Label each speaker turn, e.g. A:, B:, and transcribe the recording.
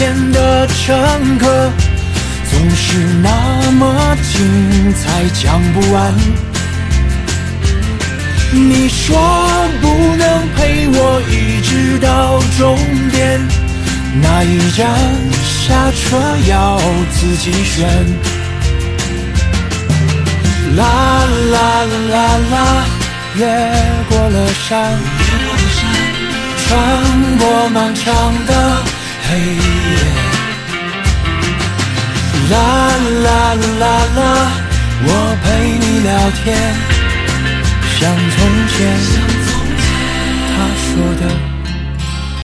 A: 天的乘客，总是那么精彩，讲不完。你说不能陪我一直到终点，哪一站下车要自己选。啦啦啦啦，越过了山，穿过漫长的黑夜。啦啦啦啦，我陪你聊天，像从前他说的